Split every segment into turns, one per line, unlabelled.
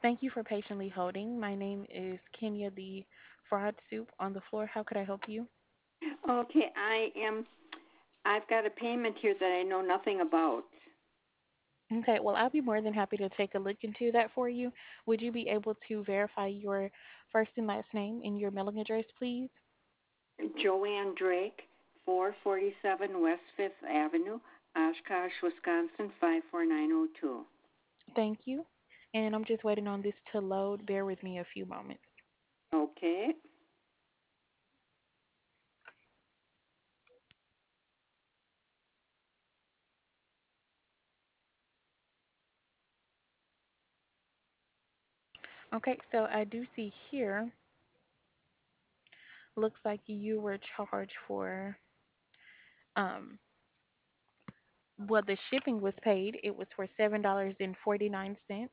Thank you for patiently holding. My name is Kenya, the fraud soup on the floor. How could I help you?
Okay, I've got a payment here that I know nothing about.
Okay, well, I'll be more than happy to take a look into that for you. Would you be able to verify your first and last name and your mailing address, please?
Joanne Drake, 447 West Fifth Avenue, Oshkosh, Wisconsin, 54902.
Thank you. And I'm just waiting on this to load. Bear with me a few moments.
Okay.
Okay, so I do see here, looks like you were charged for, um, well, the shipping was paid. It was for $7.49,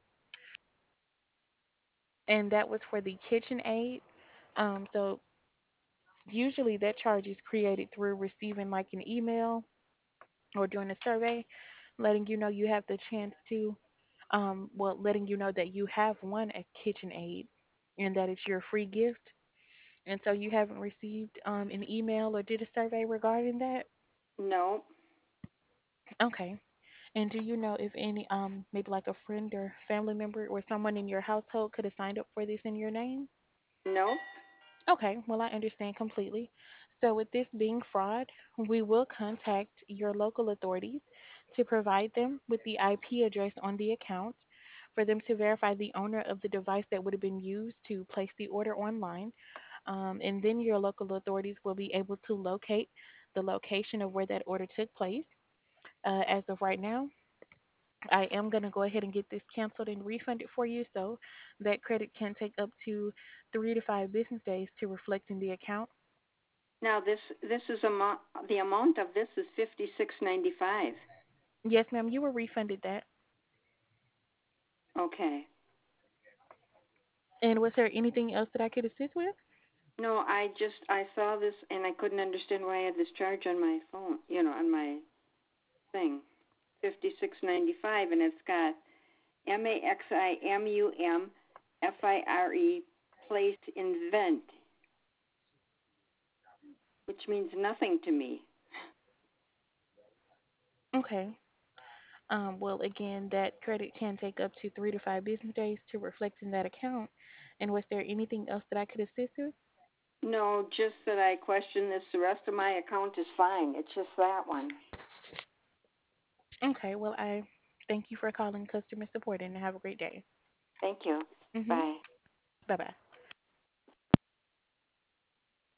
and that was for the KitchenAid. So usually that charge is created through receiving like an email or doing a survey, letting you know you have the chance to, well, letting you know that you have won a KitchenAid and that it's your free gift. And so you haven't received an email or did a survey regarding that?
No.
Okay. And do you know if any, maybe like a friend or family member or someone in your household could have signed up for this in your name?
No.
Okay, well, I understand completely. So, with this being fraud, we will contact your local authorities to provide them with the IP address on the account for them to verify the owner of the device that would have been used to place the order online. And then your local authorities will be able to locate the location of where that order took place. As of right now, I am going to go ahead and get this canceled and refunded for you, so that credit can take up to 3 to 5 business days to reflect in the account.
Now this is the amount of this is 56.95.
Yes, ma'am, you were refunded that.
Okay.
And was there anything else that I could assist with?
No, I saw this and I couldn't understand why I had this charge on my phone, on my thing. 56.95 and it's got MAXIMUMFIRE place invent, which means nothing to me.
Okay. Well, again, that credit can take up to 3 to 5 business days to reflect in that account. And was there anything else that I could assist with?
No, just that I question this. The rest of my account is fine. It's just that one.
Okay, well, I thank you for calling customer support and have a great day.
Thank you.
Mhm.
Bye.
Bye bye.